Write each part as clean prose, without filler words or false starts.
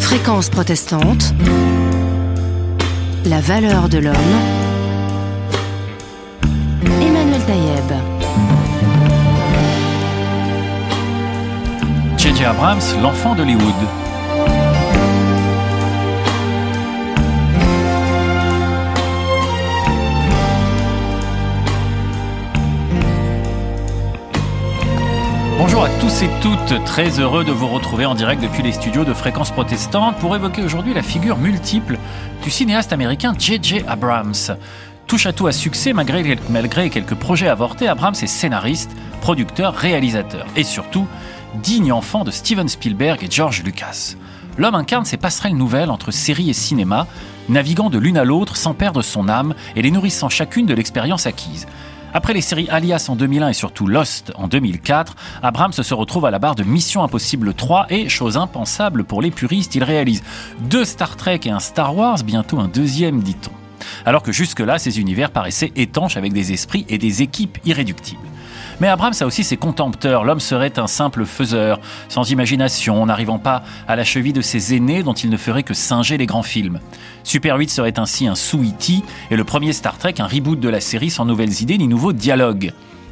Fréquence protestante, la valeur de l'homme, Emmanuel Taïeb. J.J. Abrams, l'enfant d'Hollywood. Bonjour à tous et toutes, très heureux de vous retrouver en direct depuis les studios de Fréquence Protestante pour évoquer aujourd'hui la figure multiple du cinéaste américain J.J. Abrams. Touche à tout à succès, malgré quelques projets avortés, Abrams est scénariste, producteur, réalisateur et surtout digne enfant de Steven Spielberg et George Lucas. L'homme incarne ces passerelles nouvelles entre série et cinéma, naviguant de l'une à l'autre sans perdre son âme et les nourrissant chacune de l'expérience acquise. Après les séries Alias en 2001 et surtout Lost en 2004, Abrams se retrouve à la barre de Mission Impossible 3 et, chose impensable pour les puristes, il réalise 2 Star Trek et un Star Wars, bientôt un deuxième, dit-on. Alors que jusque-là, ces univers paraissaient étanches avec des esprits et des équipes irréductibles. Mais Abrams a aussi ses contempteurs. L'homme serait un simple faiseur, sans imagination, n'arrivant pas à la cheville de ses aînés dont il ne ferait que singer les grands films. Super 8 serait ainsi un sous-E.T. et le premier Star Trek un reboot de la série sans nouvelles idées ni nouveaux dialogues.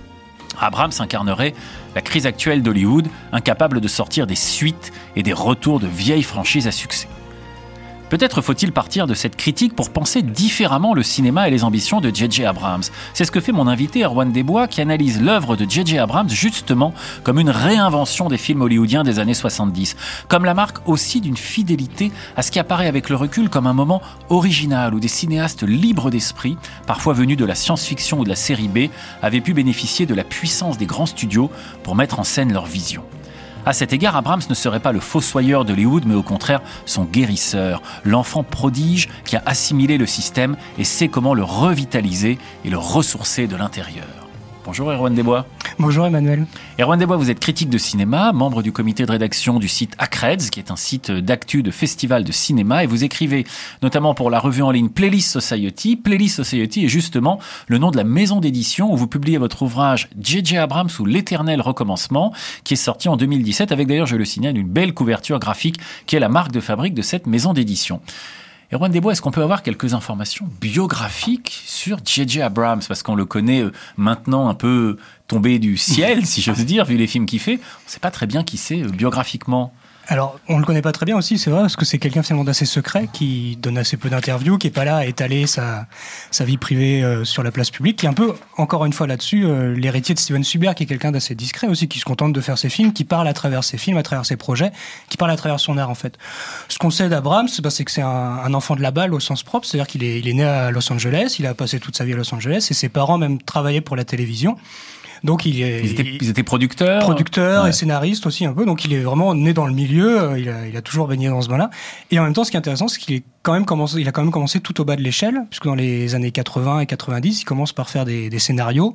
Abrams incarnerait la crise actuelle d'Hollywood, incapable de sortir des suites et des retours de vieilles franchises à succès. Peut-être faut-il partir de cette critique pour penser différemment le cinéma et les ambitions de J.J. Abrams. C'est ce que fait mon invité Erwan Desbois qui analyse l'œuvre de J.J. Abrams justement comme une réinvention des films hollywoodiens des années 70, comme la marque aussi d'une fidélité à ce qui apparaît avec le recul comme un moment original où des cinéastes libres d'esprit, parfois venus de la science-fiction ou de la série B, avaient pu bénéficier de la puissance des grands studios pour mettre en scène leur vision. À cet égard, Abrams ne serait pas le fossoyeur d'Hollywood, mais au contraire son guérisseur, l'enfant prodige qui a assimilé le système et sait comment le revitaliser et le ressourcer de l'intérieur. Bonjour Erwan Desbois. Bonjour Emmanuel. Erwan Desbois, vous êtes critique de cinéma, membre du comité de rédaction du site Acreds, qui est un site d'actu de festival de cinéma, et vous écrivez notamment pour la revue en ligne Playlist Society. Playlist Society est justement le nom de la maison d'édition où vous publiez votre ouvrage J.J. Abrams ou l'éternel recommencement, qui est sorti en 2017, avec d'ailleurs, je le signale, une belle couverture graphique qui est la marque de fabrique de cette maison d'édition. Erwan Desbois, est-ce qu'on peut avoir quelques informations biographiques sur J.J. Abrams ? Parce qu'on le connaît maintenant un peu tombé du ciel, si j'ose dire, vu les films qu'il fait. On ne sait pas très bien qui c'est biographiquement. Alors, on le connaît pas très bien aussi, c'est vrai, parce que c'est quelqu'un finalement d'assez secret, qui donne assez peu d'interviews, qui est pas là à étaler sa vie privée sur la place publique, qui est un peu, encore une fois là-dessus, l'héritier de Steven Spielberg, qui est quelqu'un d'assez discret aussi, qui se contente de faire ses films, qui parle à travers ses films, à travers ses projets, qui parle à travers son art en fait. Ce qu'on sait d'Abrams, c'est que c'est un enfant de la balle au sens propre, c'est-à-dire qu'il est né à Los Angeles, il a passé toute sa vie à Los Angeles, et ses parents même travaillaient pour la télévision. Donc ils étaient producteurs ouais. Et scénaristes aussi un peu. Donc il est vraiment né dans le milieu. Il a toujours baigné dans ce bain-là. Et en même temps, ce qui est intéressant, c'est qu'il a quand même commencé tout au bas de l'échelle, puisque dans les années 80 et 90, il commence par faire des scénarios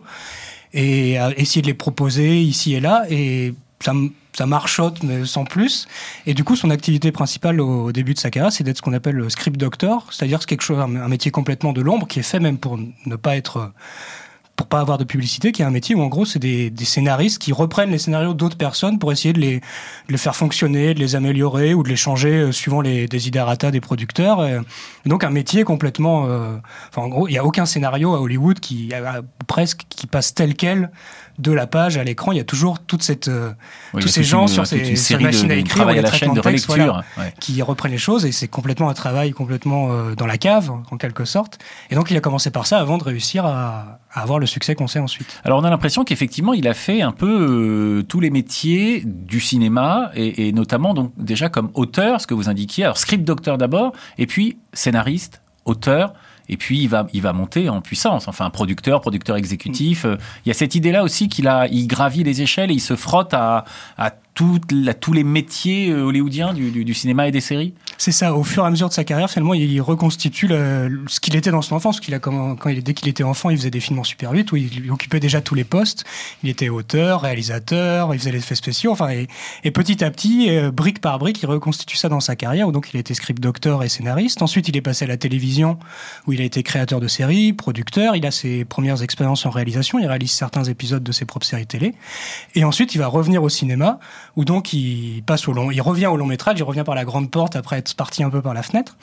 et à essayer de les proposer ici et là. Et ça marchote, mais sans plus. Et du coup, son activité principale au début de sa carrière, c'est d'être ce qu'on appelle le script doctor, c'est-à-dire c'est quelque chose, un métier complètement de l'ombre, qui est fait même pour pas avoir de publicité, qui est un métier où en gros c'est des scénaristes qui reprennent les scénarios d'autres personnes pour essayer de les faire fonctionner, de les améliorer ou de les changer suivant les desiderata des producteurs. Et donc un métier complètement... en gros, il n'y a aucun scénario à Hollywood qui passe tel quel de la page à l'écran. Il y a toujours toute cette tous ces gens sur ces machines à écrire, à la chaîne de texte, relecture, qui reprennent les choses, et c'est complètement un travail complètement dans la cave en quelque sorte. Et donc il a commencé par ça avant de réussir à avoir le succès qu'on sait ensuite. Alors on a l'impression qu'effectivement il a fait un peu tous les métiers du cinéma et notamment donc déjà comme auteur, ce que vous indiquiez. Alors script doctor d'abord, et puis scénariste, auteur. Et puis il va monter en puissance, enfin producteur exécutif. Il y a cette idée-là aussi il gravit les échelles et il se frotte à tous les métiers hollywoodiens du cinéma et des séries. C'est ça, au fur et à mesure de sa carrière, finalement, il reconstitue ce qu'il était dans son enfance. Dès qu'il était enfant, il faisait des films en Super 8 où il occupait déjà tous les postes. Il était auteur, réalisateur, il faisait les effets spéciaux. Et petit à petit, brique par brique, il reconstitue ça dans sa carrière, où donc il a été script doctor et scénariste. Ensuite, il est passé à la télévision, où il a été créateur de séries, producteur. Il a ses premières expériences en réalisation. Il réalise certains épisodes de ses propres séries télé. Et ensuite, il va revenir au cinéma, où donc il revient au long métrage. Il revient par la grande porte après être parti un peu par la fenêtre.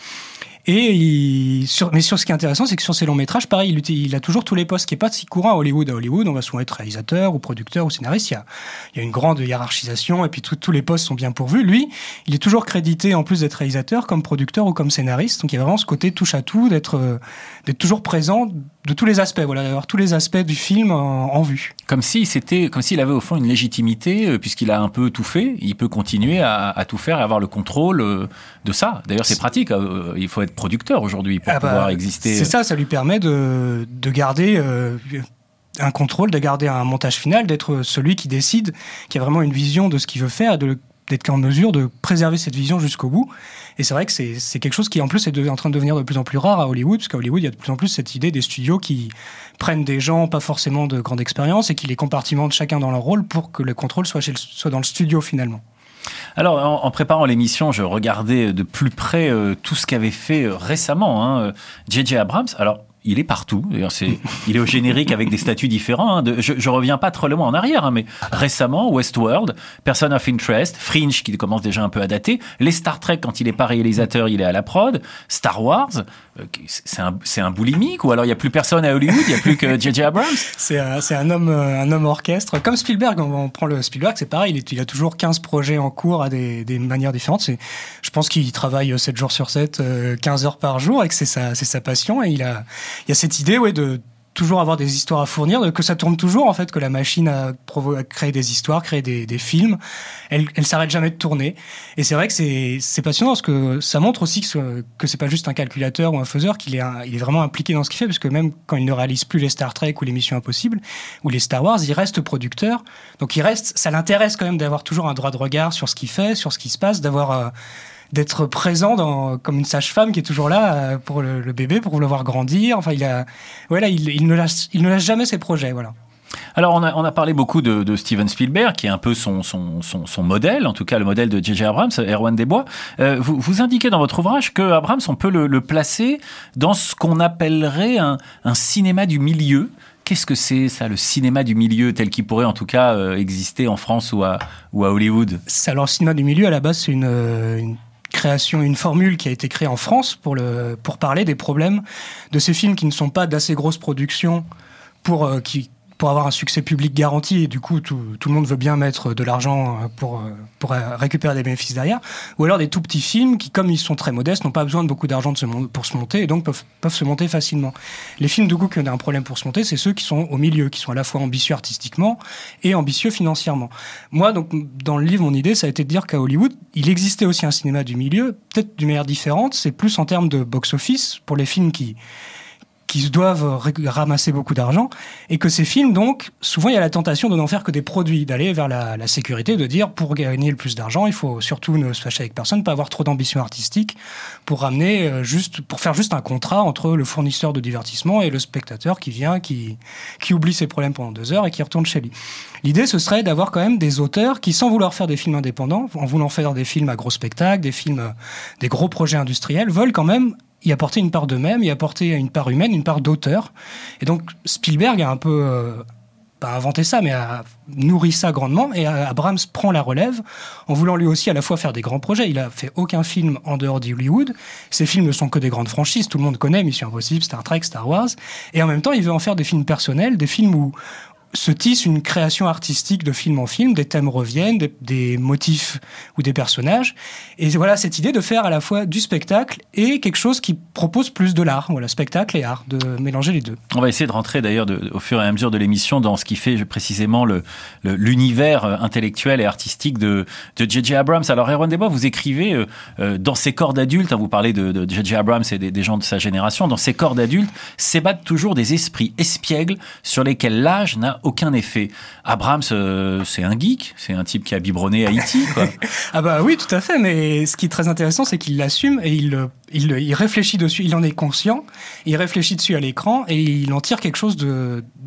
Et mais sur ce qui est intéressant, c'est que sur ces longs métrages, pareil, il a toujours tous les postes, qui est pas si courant à Hollywood. À Hollywood, on va souvent être réalisateur ou producteur ou scénariste. Il y a une grande hiérarchisation et puis tous les postes sont bien pourvus. Lui, il est toujours crédité, en plus d'être réalisateur, comme producteur ou comme scénariste. Donc il y a vraiment ce côté touche à tout, d'être toujours présent de tous les aspects, voilà, d'avoir tous les aspects du film en vue. Comme s'il avait au fond une légitimité, puisqu'il a un peu tout fait, il peut continuer à tout faire et avoir le contrôle de ça. D'ailleurs, c'est pratique. Il faut être producteur aujourd'hui pour pouvoir exister. C'est ça lui permet de garder un contrôle, de garder un montage final, d'être celui qui décide, qui a vraiment une vision de ce qu'il veut faire et d'être en mesure de préserver cette vision jusqu'au bout. Et c'est vrai que c'est quelque chose qui, en plus, est en train de devenir de plus en plus rare à Hollywood, parce qu'à Hollywood, il y a de plus en plus cette idée des studios qui prennent des gens pas forcément de grande expérience et qui les compartimentent chacun dans leur rôle pour que le contrôle soit dans le studio, finalement. Alors, en préparant l'émission, je regardais de plus près tout ce qu'avait fait récemment J.J. Abrams. Alors, il est partout. D'ailleurs, il est au générique avec des statuts différents. Je reviens pas trop loin en arrière, mais récemment, Westworld, Person of Interest, Fringe, qui commence déjà un peu à dater, les Star Trek, quand il n'est pas réalisateur, il est à la prod, Star Wars, c'est un boulimique, ou alors il n'y a plus personne à Hollywood, il n'y a plus que J.J. Abrams. C'est un homme orchestre. Comme Spielberg, on prend le Spielberg, c'est pareil, il a toujours 15 projets en cours à des manières différentes. Je pense qu'il travaille 7 jours sur 7, 15 heures par jour, et que c'est sa passion, et il y a cette idée, de toujours avoir des histoires à fournir, que ça tourne toujours, en fait, que la machine a créé des histoires, créé des films. Elle s'arrête jamais de tourner. Et c'est vrai que c'est passionnant, parce que ça montre aussi que c'est pas juste un calculateur ou un faiseur, il est vraiment impliqué dans ce qu'il fait, parce que même quand il ne réalise plus les Star Trek ou les Missions Impossibles ou les Star Wars, il reste producteur. Donc ça l'intéresse quand même d'avoir toujours un droit de regard sur ce qu'il fait, sur ce qui se passe, d'être présent comme une sage-femme qui est toujours là pour le bébé, pour le voir grandir. Enfin, il ne lâche jamais ses projets, voilà. Alors, on a parlé beaucoup de Steven Spielberg, qui est un peu son modèle, en tout cas le modèle de J.J. Abrams, Erwan Desbois. Vous indiquez dans votre ouvrage que Abrams, on peut le placer dans ce qu'on appellerait un cinéma du milieu. Qu'est-ce que c'est, ça, le cinéma du milieu, tel qu'il pourrait en tout cas exister en France ou à Hollywood ? Alors, le cinéma du milieu, à la base, c'est une création, une formule qui a été créée en France pour parler des problèmes de ces films qui ne sont pas d'assez grosses productions pour avoir un succès public garanti, et du coup tout le monde veut bien mettre de l'argent pour récupérer des bénéfices derrière, ou alors des tout petits films qui, comme ils sont très modestes, n'ont pas besoin de beaucoup d'argent pour se monter, et donc peuvent se monter facilement. Les films, du coup, qui ont un problème pour se monter, c'est ceux qui sont au milieu, qui sont à la fois ambitieux artistiquement et ambitieux financièrement. Moi, donc, dans le livre, mon idée, ça a été de dire qu'à Hollywood, il existait aussi un cinéma du milieu, peut-être d'une manière différente. C'est plus en termes de box-office, pour les films qui doivent ramasser beaucoup d'argent, et que ces films, donc, souvent il y a la tentation de n'en faire que des produits, d'aller vers la sécurité, de dire, pour gagner le plus d'argent, il faut surtout ne se fâcher avec personne, pas avoir trop d'ambition artistique, pour faire juste un contrat entre le fournisseur de divertissement et le spectateur qui vient, qui oublie ses problèmes pendant 2 heures et qui retourne chez lui. L'idée, ce serait d'avoir quand même des auteurs qui, sans vouloir faire des films indépendants, en voulant faire des films à gros spectacles, des gros projets industriels, veulent quand même y apporter une part d'eux-mêmes, y apporter une part humaine, une part d'auteur. Et donc Spielberg a un peu pas inventé ça, mais a nourri ça grandement, et Abrams prend la relève en voulant lui aussi à la fois faire des grands projets. Il a fait aucun film en dehors d'Hollywood. Ses films ne sont que des grandes franchises, tout le monde connaît Mission Impossible, Star Trek, Star Wars, et en même temps il veut en faire des films personnels, des films où se tisse une création artistique de film en film, des thèmes reviennent, des motifs ou des personnages. Et voilà cette idée de faire à la fois du spectacle et quelque chose qui propose plus de l'art. Voilà, spectacle et art, de mélanger les deux. On va essayer de rentrer d'ailleurs au fur et à mesure de l'émission dans ce qui fait précisément l'univers intellectuel et artistique de J.J. Abrams. Alors, Erwan Desbois, vous écrivez dans ses corps d'adultes, vous parlez de J.J. Abrams et des gens de sa génération, dans ses corps d'adultes s'ébattent toujours des esprits espiègles sur lesquels l'âge n'a aucun effet. Abrams, c'est un geek, c'est un type qui a biberonné à E.T., quoi. Ah bah oui, tout à fait, mais ce qui est très intéressant, c'est qu'il l'assume et il réfléchit dessus, il en est conscient, il réfléchit dessus à l'écran et il en tire quelque chose de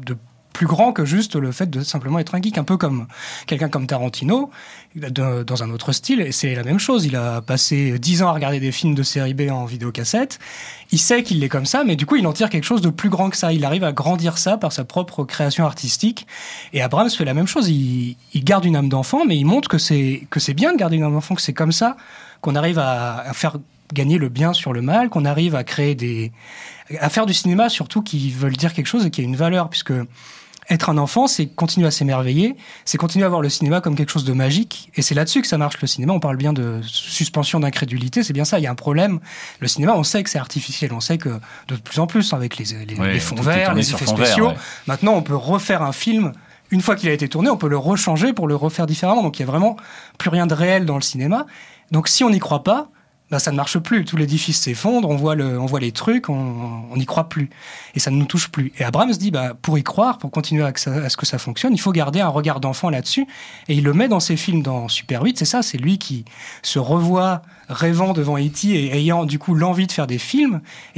plus grand que juste le fait de simplement être un geek, un peu comme quelqu'un comme Tarantino, dans un autre style, et c'est la même chose. Il a passé 10 ans à regarder des films de série B en vidéocassette. Il sait qu'il est comme ça, mais du coup, il en tire quelque chose de plus grand que ça. Il arrive à grandir ça par sa propre création artistique. Et Abrams fait la même chose. Il garde une âme d'enfant, mais il montre que c'est bien de garder une âme d'enfant, que c'est comme ça qu'on arrive à faire gagner le bien sur le mal, qu'on arrive à créer à faire du cinéma surtout qui veulent dire quelque chose et qui a une valeur, puisque être un enfant, c'est continuer à s'émerveiller, c'est continuer à voir le cinéma comme quelque chose de magique, et c'est là-dessus que ça marche le cinéma. On parle bien de suspension d'incrédulité, c'est bien ça, il y a un problème. Le cinéma, on sait que c'est artificiel, on sait que de plus en plus, avec les fonds verts, les effets spéciaux, maintenant on peut refaire un film. Une fois qu'il a été tourné, on peut le rechanger pour le refaire différemment, donc il y a vraiment plus rien de réel dans le cinéma. Donc si on n'y croit pas, ça ne marche plus. Tout l'édifice s'effondre, on voit les trucs, on n'y croit plus. Et ça ne nous touche plus. Et Abrams dit, pour y croire, pour continuer à ce que ça fonctionne, il faut garder un regard d'enfant là-dessus. Et il le met dans ses films, dans Super 8, c'est ça, c'est lui qui se revoit rêvant devant E.T. et ayant du coup l'envie de faire des films. Et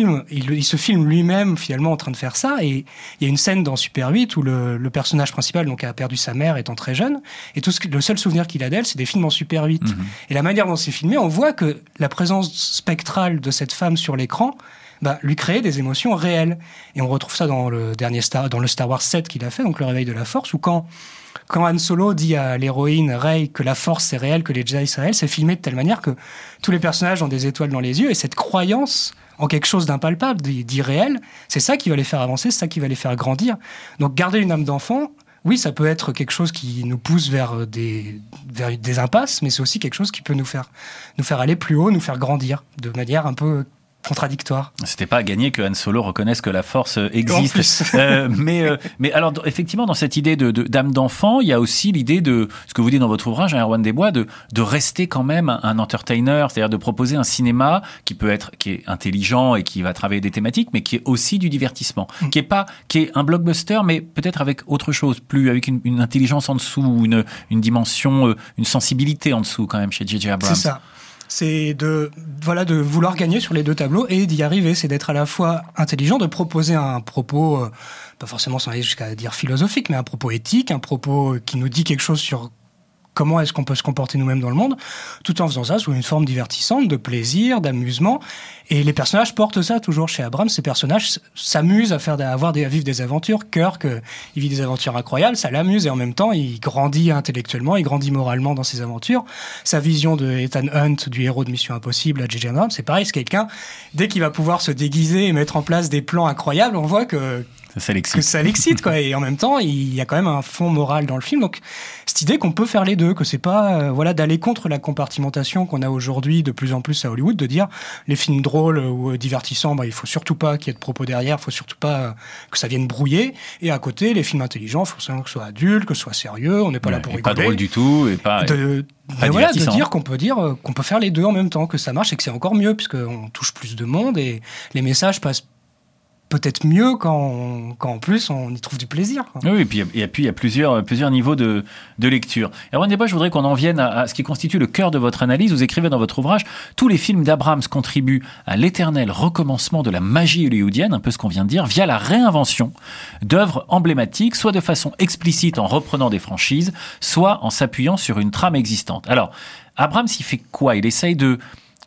il se filme lui-même finalement en train de faire ça. Et il y a une scène dans Super 8 où le personnage principal donc, a perdu sa mère étant très jeune. Et le seul souvenir qu'il a d'elle, c'est des films en Super 8. Mm-hmm. Et la manière dont c'est filmé, on voit que la présence spectrale de cette femme sur l'écran lui créait des émotions réelles. Et on retrouve ça dans le Star Wars 7 qu'il a fait, donc le réveil de la Force, où quand Han Solo dit à l'héroïne Rey que la Force c'est réel, que les Jedi c'est réel, c'est filmé de telle manière que tous les personnages ont des étoiles dans les yeux, et cette croyance en quelque chose d'impalpable, d'irréel, c'est ça qui va les faire avancer, c'est ça qui va les faire grandir. Donc garder une âme d'enfant, oui, ça peut être quelque chose qui nous pousse vers des impasses, mais c'est aussi quelque chose qui peut nous faire aller plus haut, nous faire grandir de manière un peu contradictoire. C'était pas à gagner que Han Solo reconnaisse que la Force existe. Mais alors, effectivement, dans cette idée d'âme d'enfant, il y a aussi l'idée de, ce que vous dites dans votre ouvrage, Erwan Desbois, de rester quand même un entertainer, c'est-à-dire de proposer un cinéma qui est intelligent et qui va travailler des thématiques, mais qui est aussi du divertissement, qui est un blockbuster, mais peut-être avec autre chose, plus avec une intelligence en dessous, une dimension, une sensibilité en dessut quand même chez J.J. Abrams. C'est ça. C'est de vouloir gagner sur les deux tableaux et d'y arriver. C'est d'être à la fois intelligent, de proposer un propos, pas forcément sans aller jusqu'à dire philosophique, mais un propos éthique, un propos qui nous dit quelque chose sur comment est-ce qu'on peut se comporter nous-mêmes dans le monde, tout en faisant ça sous une forme divertissante, de plaisir, d'amusement. Et les personnages portent ça toujours chez Abrams. Ces personnages s'amusent à vivre des aventures. Kirk, il vit des aventures incroyables, ça l'amuse, et en même temps, il grandit intellectuellement, il grandit moralement dans ses aventures. Sa vision de Ethan Hunt, du héros de Mission Impossible à J.J. Abrams, c'est pareil, c'est quelqu'un, dès qu'il va pouvoir se déguiser et mettre en place des plans incroyables, on voit que ça l'excite, quoi. Et en même temps, il y a quand même un fond moral dans le film. Donc, cette idée qu'on peut faire les deux, que c'est pas, d'aller contre la compartimentation qu'on a aujourd'hui de plus en plus à Hollywood, de dire les films drôles ou divertissants, il faut surtout pas qu'il y ait de propos derrière, il faut surtout pas que ça vienne brouiller. Et à côté, les films intelligents, il faut que ce soit adulte, que ce soit sérieux, on n'est pas là pour rigoler. Pas drôle du tout, et pas de dire qu'on peut faire les deux en même temps, que ça marche et que c'est encore mieux, puisqu'on touche plus de monde et les messages passent peut-être mieux quand en plus on y trouve du plaisir, quoi. Oui, et puis il y a plusieurs niveaux de lecture. Erwan Desbois, je voudrais qu'on en vienne à ce qui constitue le cœur de votre analyse. Vous écrivez dans votre ouvrage: tous les films d'Abrams contribuent à l'éternel recommencement de la magie hollywoodienne, un peu ce qu'on vient de dire, via la réinvention d'œuvres emblématiques, soit de façon explicite en reprenant des franchises, soit en s'appuyant sur une trame existante. Alors, Abrams, il fait quoi? Il essaye de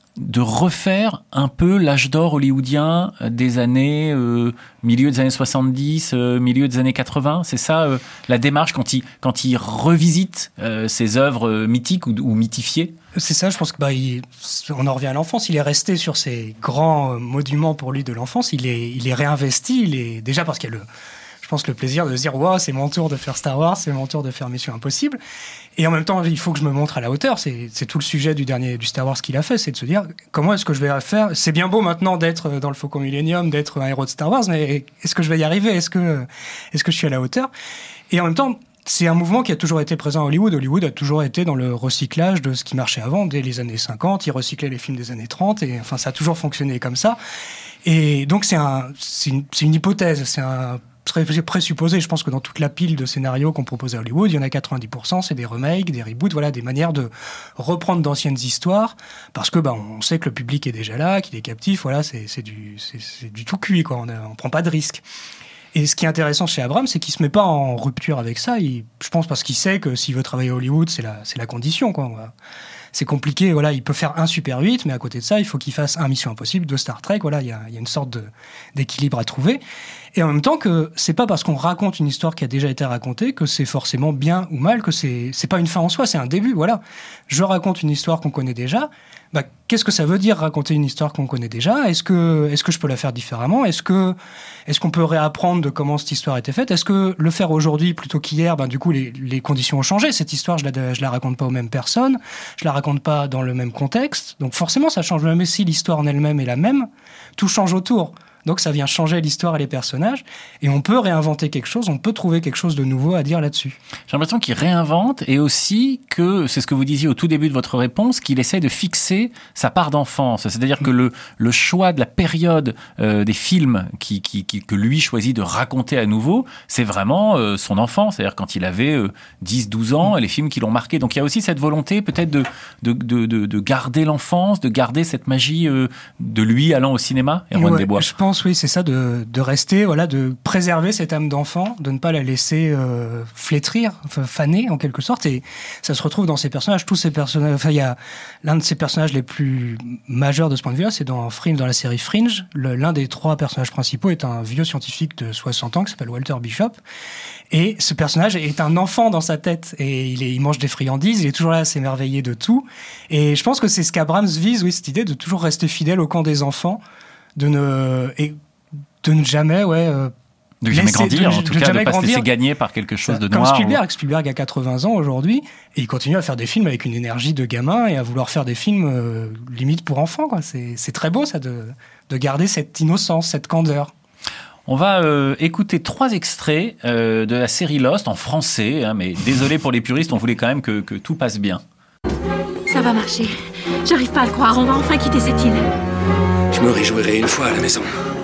refaire un peu l'âge d'or hollywoodien des années milieu des années 70, milieu des années 80, c'est ça la démarche quand il revisite ses œuvres mythiques ou mythifiées? C'est ça, je pense que on en revient à l'enfance. Il est resté sur ces grands monuments pour lui de l'enfance. Il est réinvesti. Déjà parce qu'il y a je pense, le plaisir de se dire wow, c'est mon tour de faire Star Wars, c'est mon tour de faire Mission Impossible. Et en même temps, il faut que je me montre à la hauteur. C'est tout le sujet du Star Wars qu'il a fait, c'est de se dire comment est-ce que je vais faire. C'est bien beau maintenant d'être dans le Faucon Millenium, d'être un héros de Star Wars, mais est-ce que je vais y arriver? Est-ce que je suis à la hauteur? Et en même temps, c'est un mouvement qui a toujours été présent à Hollywood. Hollywood a toujours été dans le recyclage de ce qui marchait avant. Dès les années 50, ils recyclaient les films des années 30, et enfin, ça a toujours fonctionné comme ça. Et donc, c'est une hypothèse, c'est un présupposé. Je pense que dans toute la pile de scénarios qu'on propose à Hollywood, il y en a 90%, c'est des remakes, des reboots, des manières de reprendre d'anciennes histoires, parce que on sait que le public est déjà là, qu'il est captif, c'est du tout cuit, quoi. On prend pas de risque. Et ce qui est intéressant chez Abrams, c'est qu'il se met pas en rupture avec ça. Je pense parce qu'il sait que s'il veut travailler à Hollywood, c'est la condition, quoi. C'est compliqué, voilà, il peut faire un Super 8, mais à côté de ça, il faut qu'il fasse un Mission Impossible, 2 Star Trek, voilà, il y a une sorte d'équilibre à trouver. Et en même temps que c'est pas parce qu'on raconte une histoire qui a déjà été racontée que c'est forcément bien ou mal, que c'est pas une fin en soi, c'est un début, voilà. Je raconte une histoire qu'on connaît déjà, qu'est-ce que ça veut dire raconter une histoire qu'on connaît déjà ? Est-ce que je peux la faire différemment ? Est-ce qu'on peut réapprendre de comment cette histoire a été faite ? Est-ce que le faire aujourd'hui plutôt qu'hier, du coup les conditions ont changé. Cette histoire, je la raconte pas aux mêmes personnes, je la raconte pas dans le même contexte. Donc forcément, ça change. Même si l'histoire en elle-même est la même, tout change autour. Donc ça vient changer l'histoire et les personnages. Et on peut réinventer quelque chose, on peut trouver quelque chose de nouveau à dire là-dessus. J'ai l'impression qu'il réinvente et aussi que, c'est ce que vous disiez au tout début de votre réponse, qu'il essaie de fixer sa part d'enfance. C'est-à-dire que le choix de la période des films que lui choisit de raconter à nouveau, c'est vraiment son enfance. C'est-à-dire quand il avait 10-12 ans, les films qui l'ont marqué. Donc il y a aussi cette volonté peut-être de garder l'enfance, de garder cette magie de lui allant au cinéma, Erwan Desbois. Je pense, oui, c'est ça, de rester, voilà, de préserver cette âme d'enfant, de ne pas la laisser flétrir, faner en quelque sorte. Et ça se retrouve dans ces personnages, tous ces personnages. Enfin, il y a l'un de ces personnages les plus majeurs de ce point de vue-là, c'est dans la série Fringe. L'un des 3 personnages principaux est un vieux scientifique de 60 ans qui s'appelle Walter Bishop. Et ce personnage est un enfant dans sa tête. Et il mange des friandises, il est toujours là à s'émerveiller de tout. Et je pense que c'est ce qu'Abrams vise, oui, cette idée de toujours rester fidèle au camp des enfants, de ne jamais, de jamais grandir, en tout cas, de ne pas se laisser gagner par quelque chose de noir. Comme Spielberg a 80 ans aujourd'hui, et il continue à faire des films avec une énergie de gamin et à vouloir faire des films limite pour enfants, quoi. C'est très beau, ça, de garder cette innocence, cette candeur. On va écouter 3 extraits de la série Lost en français, mais désolé pour les puristes, on voulait quand même que tout passe bien. Ça va marcher. J'arrive pas à le croire, on va enfin quitter cette île. Je me réjouirai une fois à la maison.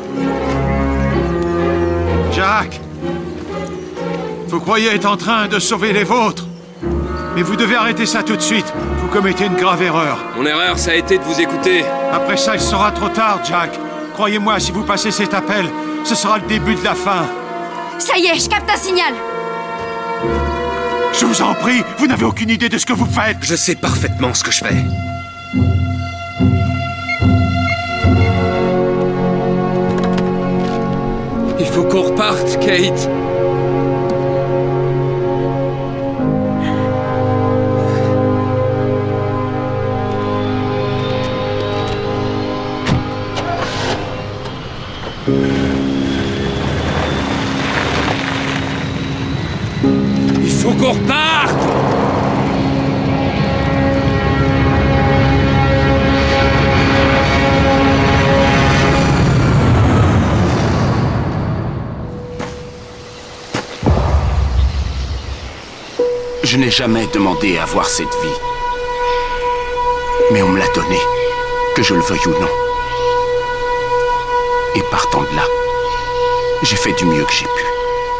Jack, vous croyez être en train de sauver les vôtres, mais vous devez arrêter ça tout de suite. Vous commettez une grave erreur. Mon erreur, ça a été de vous écouter. Après ça, il sera trop tard, Jack. Croyez-moi, si vous passez cet appel, ce sera le début de la fin. Ça y est, je capte un signal. Je vous en prie, vous n'avez aucune idée de ce que vous faites. Je sais parfaitement ce que je fais. Il faut qu'on reparte, Kate. Il faut qu'on reparte. Je n'ai jamais demandé à avoir cette vie. Mais on me l'a donnée, que je le veuille ou non. Et partant de là, j'ai fait du mieux que j'ai pu.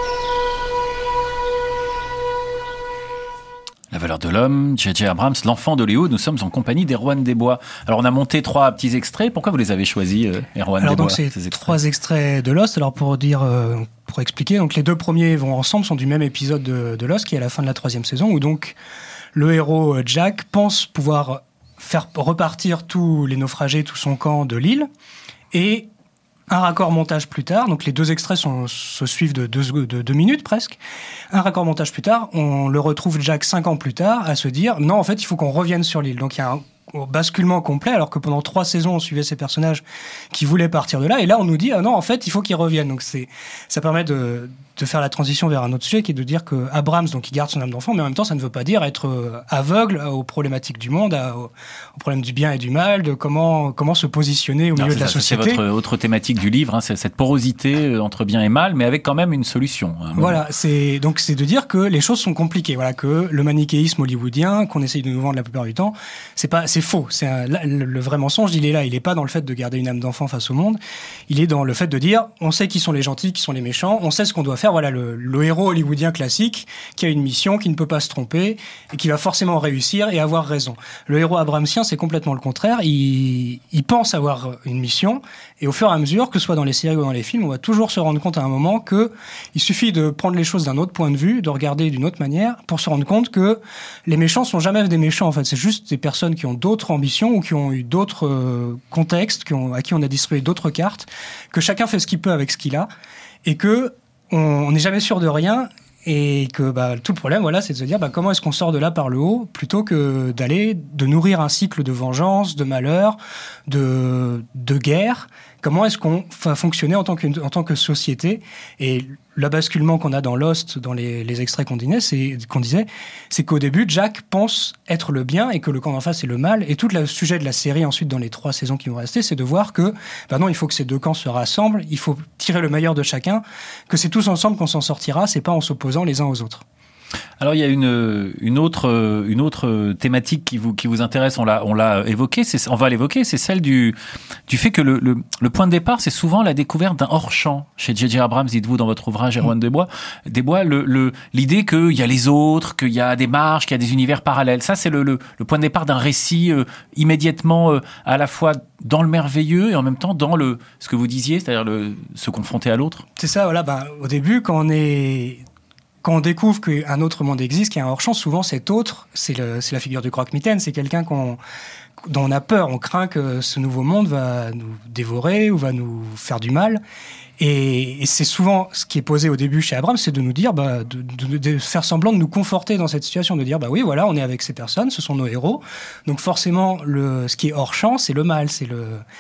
La valeur de l'homme, J.J. Abrams, l'enfant d'Hollywood, nous sommes en compagnie d'Erwan Desbois. Alors on a monté 3 petits extraits, pourquoi vous les avez choisis, Erwan Desbois? Alors donc c'est 3 extraits de Lost, alors pour expliquer, donc les 2 premiers vont ensemble, sont du même épisode de Lost, qui est à la fin de la 3e saison, où donc le héros Jack pense pouvoir faire repartir tous les naufragés, tout son camp de l'île, et un raccord montage plus tard, donc les 2 extraits se suivent de 2 minutes presque. Un raccord montage plus tard, on le retrouve Jack 5 ans plus tard à se dire non, en fait, il faut qu'on revienne sur l'île. Donc il y a un basculement complet, alors que pendant 3 saisons, on suivait ces personnages qui voulaient partir de là, et là, on nous dit ah non, en fait, il faut qu'ils reviennent. Donc ça permet de faire la transition vers un autre sujet, qui est de dire que Abrams, donc, il garde son âme d'enfant, mais en même temps, ça ne veut pas dire être aveugle aux problématiques du monde, aux problèmes du bien et du mal, de comment se positionner au milieu de la société. C'est votre autre thématique du livre, c'est cette porosité entre bien et mal, mais avec quand même une solution. Voilà, c'est de dire que les choses sont compliquées, voilà, que le manichéisme hollywoodien qu'on essaye de nous vendre la plupart du temps, c'est pas c'est faux. Le vrai mensonge, il est là. Il n'est pas dans le fait de garder une âme d'enfant face au monde. Il est dans le fait de dire, on sait qui sont les gentils, qui sont les méchants, on sait ce qu'on doit faire. Voilà, le héros hollywoodien classique qui a une mission, qui ne peut pas se tromper et qui va forcément réussir et avoir raison. Le héros abramsien, c'est complètement le contraire. Il pense avoir une mission et au fur et à mesure, que ce soit dans les séries ou dans les films, on va toujours se rendre compte à un moment que il suffit de prendre les choses d'un autre point de vue, de regarder d'une autre manière pour se rendre compte que les méchants sont jamais des méchants. En fait, c'est juste des personnes qui ont d'autres ambitions ou qui ont eu d'autres contextes, à qui on a distribué d'autres cartes, que chacun fait ce qu'il peut avec ce qu'il a, et que on n'est jamais sûr de rien, et que tout le problème, voilà, c'est de se dire comment est-ce qu'on sort de là par le haut, plutôt que de nourrir un cycle de vengeance, de malheur, de guerre. Comment est-ce qu'on va fonctionner en tant que société? Et le basculement qu'on a dans Lost, dans les extraits qu'on disait, c'est qu'au début, Jack pense être le bien et que le camp d'en face est le mal. Et tout le sujet de la série, ensuite, dans les 3 saisons qui vont rester, c'est de voir que, non, il faut que ces deux camps se rassemblent, il faut tirer le meilleur de chacun, que c'est tous ensemble qu'on s'en sortira, c'est pas en s'opposant les uns aux autres. Alors il y a une autre thématique qui vous intéresse, on l'a évoqué, on va l'évoquer, c'est celle du fait que le point de départ, c'est souvent la découverte d'un hors-champ chez J.J. Abrams, dites-vous dans votre ouvrage Erwan Desbois, l'idée qu'il y a les autres, qu'il y a des marges, qu'il y a des univers parallèles. Ça, c'est le point de départ d'un récit immédiatement à la fois dans le merveilleux et en même temps dans ce que vous disiez, c'est-à-dire se confronter à l'autre. C'est ça, voilà. Au début, quand on découvre qu'un autre monde existe, qu'il y a un hors-champ, souvent cet autre, c'est la figure du croque-mitaine, c'est quelqu'un dont on a peur, on craint que ce nouveau monde va nous dévorer ou va nous faire du mal. Et c'est souvent ce qui est posé au début chez Abrams, c'est de nous dire, de faire semblant de nous conforter dans cette situation, de dire, oui, voilà, on est avec ces personnes, ce sont nos héros. Donc forcément, ce qui est hors champ, c'est le mal, c'est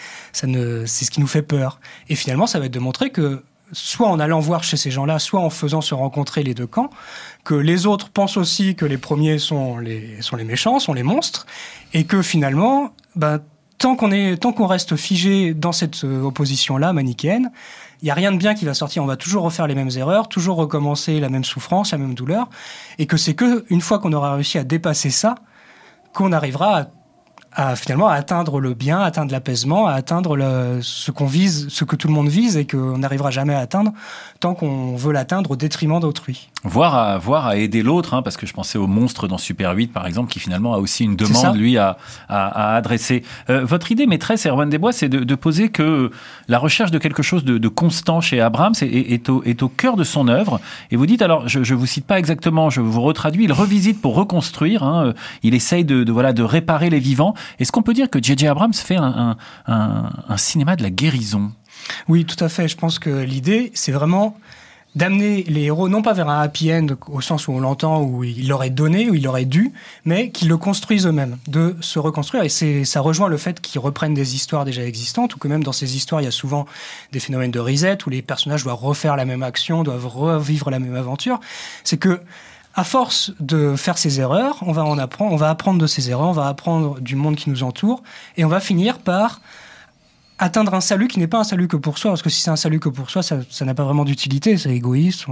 ce qui nous fait peur. Et finalement, ça va être de montrer que soit en allant voir chez ces gens-là, soit en faisant se rencontrer les deux camps, que les autres pensent aussi que les premiers sont les méchants, sont les monstres, et que finalement, tant qu'on reste figé dans cette opposition-là, manichéenne, il n'y a rien de bien qui va sortir. On va toujours refaire les mêmes erreurs, toujours recommencer la même souffrance, la même douleur, et que c'est qu'une fois qu'on aura réussi à dépasser ça, qu'on arrivera finalement à atteindre le bien, à atteindre l'apaisement, à atteindre ce qu'on vise, ce que tout le monde vise et qu'on n'arrivera jamais à atteindre tant qu'on veut l'atteindre au détriment d'autrui. Voir à aider l'autre, parce que je pensais au monstre dans Super 8 par exemple, qui finalement a aussi une demande lui à adresser. Votre idée maîtresse, Erwan Desbois, c'est de poser que la recherche de quelque chose de constant chez Abrams est au cœur de son œuvre. Et vous dites, alors je vous cite pas exactement, je vous retraduis, il revisite pour reconstruire, il essaye de réparer les vivants. Est-ce qu'on peut dire que J.J. Abrams fait un cinéma de la guérison? Oui, tout à fait. Je pense que l'idée, c'est vraiment d'amener les héros, non pas vers un happy end, au sens où on l'entend, où il leur est donné, où il leur est dû, mais qu'ils le construisent eux-mêmes, de se reconstruire. Et ça rejoint le fait qu'ils reprennent des histoires déjà existantes, ou que même dans ces histoires, il y a souvent des phénomènes de reset, où les personnages doivent refaire la même action, doivent revivre la même aventure. C'est que, à force de faire ces erreurs, on va apprendre de ces erreurs, on va apprendre du monde qui nous entoure, et on va finir par atteindre un salut qui n'est pas un salut que pour soi, parce que si c'est un salut que pour soi, ça n'a pas vraiment d'utilité, c'est égoïste,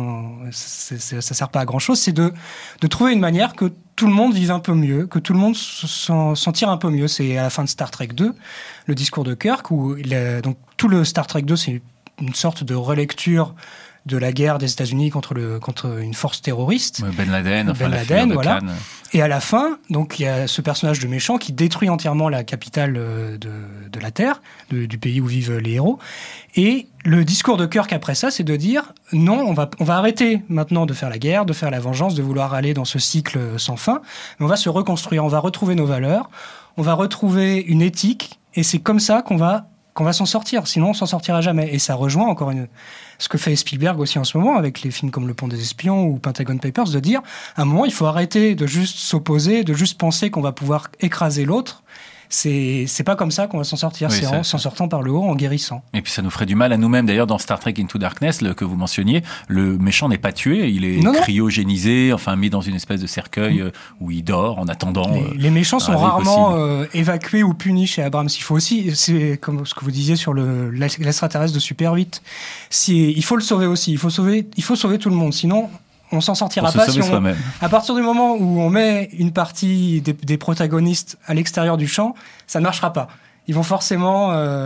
ça sert pas à grand chose. C'est de trouver une manière que tout le monde vive un peu mieux, que tout le monde s'en tire un peu mieux. C'est à la fin de Star Trek 2, le discours de Kirk, où donc tout le Star Trek 2, c'est une sorte de relecture de la guerre des États-Unis contre une force terroriste. Ben Laden, voilà. Et à la fin, donc il y a ce personnage de méchant qui détruit entièrement la capitale de la Terre, du pays où vivent les héros. Et le discours de Kirk après ça, c'est de dire non, on va arrêter maintenant de faire la guerre, de faire la vengeance, de vouloir aller dans ce cycle sans fin. Mais on va se reconstruire, on va retrouver nos valeurs, on va retrouver une éthique, et c'est comme ça qu'on va s'en sortir. Sinon, on s'en sortira jamais. Et ça rejoint encore ce que fait Spielberg aussi en ce moment avec les films comme Le Pont des Espions ou Pentagon Papers, de dire à un moment, il faut arrêter de juste s'opposer, de juste penser qu'on va pouvoir écraser l'autre. C'est pas comme ça qu'on va s'en sortir, oui, c'est en s'en sortant par le haut, en guérissant. Et puis ça nous ferait du mal à nous-mêmes. D'ailleurs, dans Star Trek Into Darkness, que vous mentionniez, le méchant n'est pas tué, il est cryogénisé, enfin mis dans une espèce de cercueil où il dort en attendant. Les méchants sont rarement évacués ou punis chez Abrams. Il faut aussi, c'est comme ce que vous disiez sur l'extraterrestre de Super 8, il faut le sauver aussi, il faut sauver tout le monde, sinon on s'en sortira Pour se pas sauver si soi-même. à partir du moment où on met une partie des protagonistes à l'extérieur du champ, ça ne marchera pas. Ils vont forcément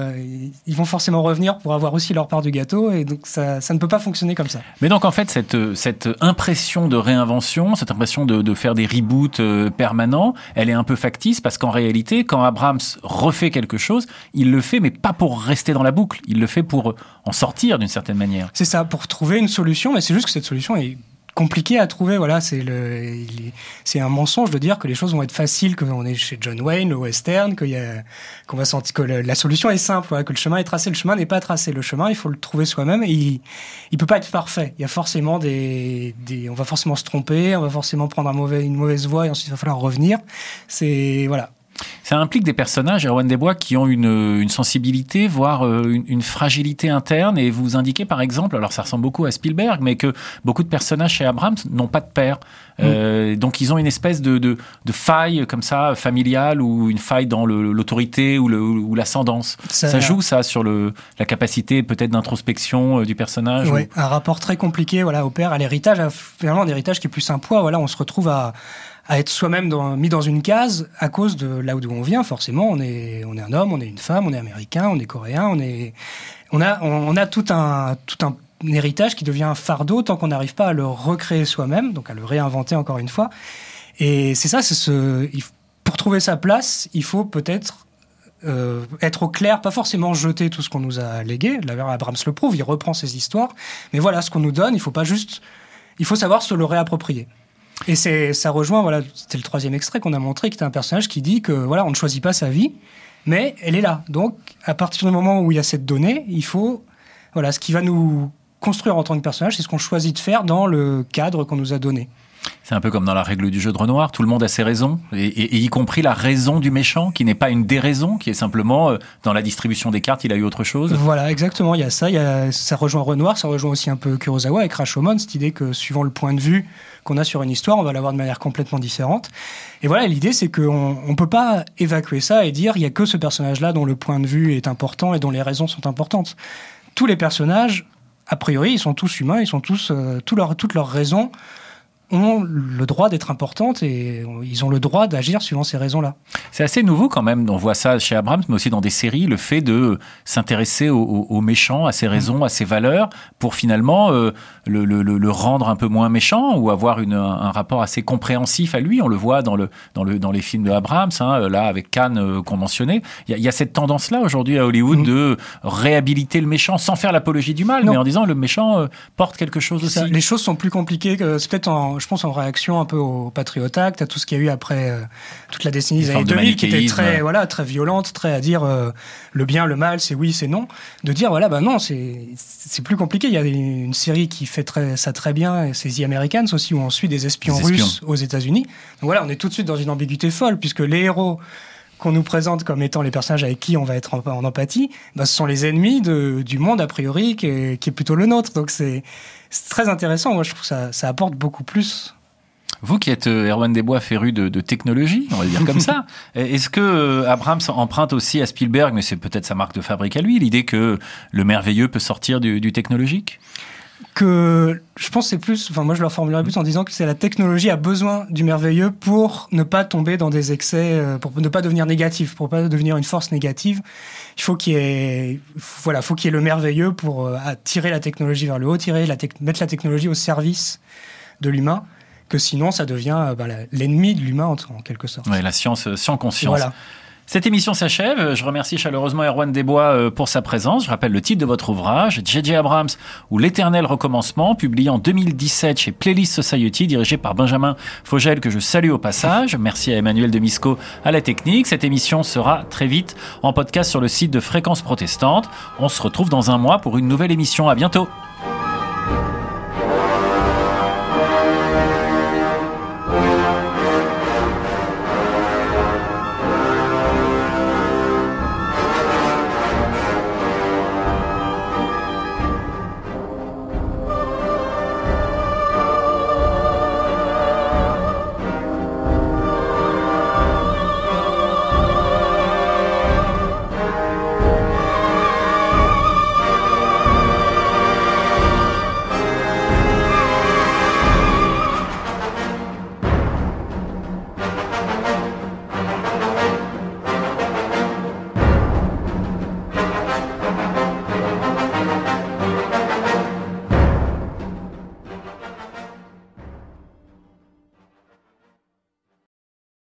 revenir pour avoir aussi leur part du gâteau, et donc ça ne peut pas fonctionner comme ça. Mais donc en fait, cette impression de réinvention, cette impression de faire des reboots permanents, elle est un peu factice, parce qu'en réalité, quand Abrams refait quelque chose, il le fait, mais pas pour rester dans la boucle, il le fait pour en sortir d'une certaine manière. C'est ça, pour trouver une solution, mais c'est juste que cette solution est compliqué à trouver. Voilà, c'est un mensonge de dire que les choses vont être faciles, qu'on est chez John Wayne, le western, qu'on va sentir que la solution est simple, voilà, que le chemin est tracé. Le chemin n'est pas tracé. Le chemin, il faut le trouver soi-même, et il peut pas être parfait. Il y a forcément on va forcément se tromper, on va forcément prendre une mauvaise voie, et ensuite il va falloir revenir. Voilà. Ça implique des personnages, Erwan Desbois, qui ont une sensibilité, voire une fragilité interne. Et vous indiquez, par exemple, alors ça ressemble beaucoup à Spielberg, mais que beaucoup de personnages chez Abrams n'ont pas de père. Donc ils ont une espèce de faille comme ça, familiale, ou une faille dans l'autorité ou l'ascendance. Ça joue ça sur la capacité peut-être d'introspection du personnage. Oui, un rapport très compliqué, voilà, au père, à l'héritage, finalement un héritage qui est plus un poids. Voilà, on se retrouve à être soi-même mis dans une case à cause de là d'où on vient. Forcément, on est un homme, on est une femme, on est américain, on est coréen, on a tout un héritage qui devient un fardeau tant qu'on n'arrive pas à le recréer soi-même, donc à le réinventer encore une fois. Et c'est ça, pour trouver sa place, il faut peut-être être au clair, pas forcément jeter tout ce qu'on nous a légué. D'ailleurs, Abrams le prouve, il reprend ses histoires, mais voilà, ce qu'on nous donne, il faut savoir se le réapproprier. Et ça rejoint, voilà, c'était le 3e extrait qu'on a montré, qui était un personnage qui dit que voilà, on ne choisit pas sa vie, mais elle est là. Donc, à partir du moment où il y a cette donnée, il faut, voilà, ce qui va nous construire en tant que personnage, c'est ce qu'on choisit de faire dans le cadre qu'on nous a donné. C'est un peu comme dans la règle du jeu de Renoir, tout le monde a ses raisons, et y compris la raison du méchant, qui n'est pas une déraison, qui est simplement, dans la distribution des cartes, il a eu autre chose. Voilà, exactement, il y a ça, ça rejoint Renoir, ça rejoint aussi un peu Kurosawa avec Rashomon, cette idée que suivant le point de vue qu'on a sur une histoire, on va l'avoir de manière complètement différente. Et voilà, l'idée, c'est qu'on ne peut pas évacuer ça et dire il n'y a que ce personnage-là dont le point de vue est important et dont les raisons sont importantes. Tous les personnages, a priori, ils sont tous humains, ils sont tous, toutes leurs raisons ont le droit d'être importantes, et ils ont le droit d'agir suivant ces raisons-là. C'est assez nouveau quand même, on voit ça chez Abrams, mais aussi dans des séries, le fait de s'intéresser aux méchants, à ses raisons, à ses valeurs, pour finalement le rendre un peu moins méchant, ou avoir un rapport assez compréhensif à lui. On le voit dans les films de Abrams, là avec Cannes qu'on mentionnait. Il y a cette tendance-là aujourd'hui à Hollywood de réhabiliter le méchant sans faire l'apologie du mal, mais en disant le méchant porte quelque chose aussi. Les choses sont plus compliquées, c'est peut-être je pense en réaction un peu au Patriot Act, à tout ce qu'il y a eu après toute la décennie des années 2000, qui était très violente, très à dire le bien, le mal, c'est oui, c'est non. De dire non, c'est plus compliqué. Il y a une série qui fait ça très bien, c'est The Americans aussi, où on suit des espions russes aux États-Unis. Donc voilà, on est tout de suite dans une ambiguïté folle, puisque les héros qu'on nous présente comme étant les personnages avec qui on va être en empathie, ce sont les ennemis du monde a priori qui est plutôt le nôtre. Donc c'est très intéressant. Moi, je trouve que ça apporte beaucoup plus. Vous qui êtes Erwan Desbois, féru de technologie, on va dire comme ça, est-ce que Abrams emprunte aussi à Spielberg, mais c'est peut-être sa marque de fabrique à lui, l'idée que le merveilleux peut sortir du technologique ? Que je pense que c'est plus, moi je le formulerais plus en disant que c'est la technologie a besoin du merveilleux pour ne pas tomber dans des excès, pour ne pas devenir négatif, pour pas devenir une force négative. Il faut qu'il y ait le merveilleux pour tirer la technologie vers le haut, mettre la technologie au service de l'humain, que sinon ça devient l'ennemi de l'humain en quelque sorte. Oui, la science sans conscience. Voilà. Cette émission s'achève. Je remercie chaleureusement Erwan Desbois pour sa présence. Je rappelle le titre de votre ouvrage, J.J. Abrams ou l'éternel recommencement, publié en 2017 chez Playlist Society, dirigé par Benjamin Fogel, que je salue au passage. Merci à Emmanuel Demisco à la technique. Cette émission sera très vite en podcast sur le site de Fréquence Protestante. On se retrouve dans un mois pour une nouvelle émission. À bientôt.